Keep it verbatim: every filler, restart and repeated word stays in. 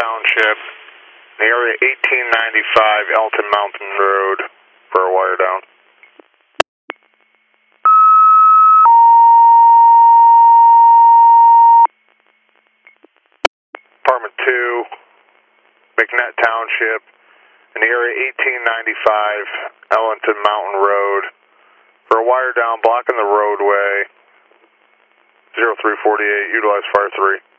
Township, the area eighteen ninety-five Elton Mountain Road for a wire down. Apartment two, McNett Township, in the area eighteen ninety-five Ellington Mountain Road for a wire down blocking the roadway. zero three forty-eight, utilize fire three.